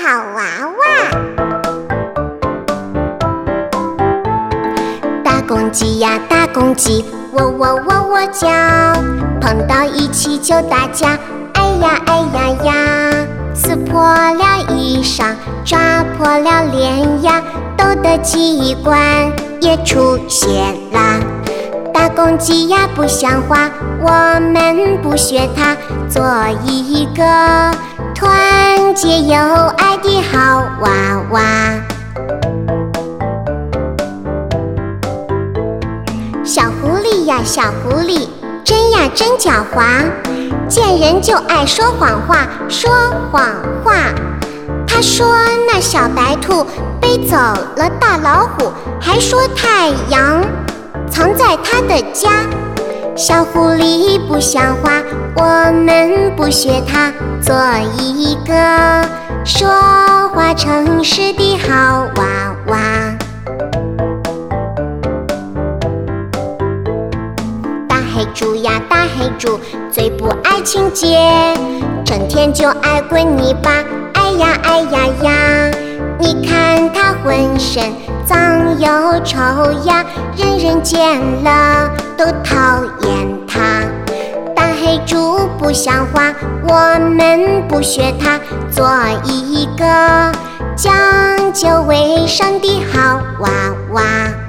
好娃娃。大公鸡呀大公鸡，喔喔喔喔叫，碰到一起就打架，哎呀哎呀呀，撕破了衣裳，抓破了脸呀，斗的机关也出现啦。大公鸡呀不像话，我们不学它，做一个团结友爱的好娃娃。小狐狸呀小狐狸，真呀真狡猾，见人就爱说谎话，说谎话。他说那小白兔背走了大老虎，还说太阳藏在他的家。小狐狸不像话，我们不学它，做一个说话诚实的好娃娃。大黑猪呀大黑猪，最不爱清洁，整天就爱滚泥巴，哎呀哎呀呀，你看它浑身脏又臭呀，人人见了都讨厌它。大黑猪不像话，我们不学它，做一个讲究卫生的好娃娃。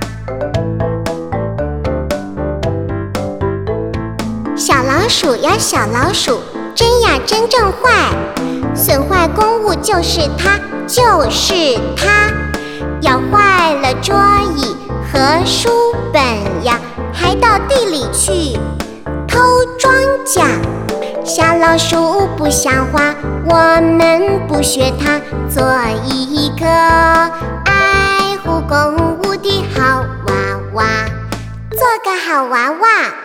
小老鼠呀小老鼠，真呀真正坏，损坏公物就是它，就是它。咬坏了桌椅和书本呀，还到地里去偷庄稼。小老鼠不像话，我们不学它，做一个爱护公物的好娃娃，做个好娃娃。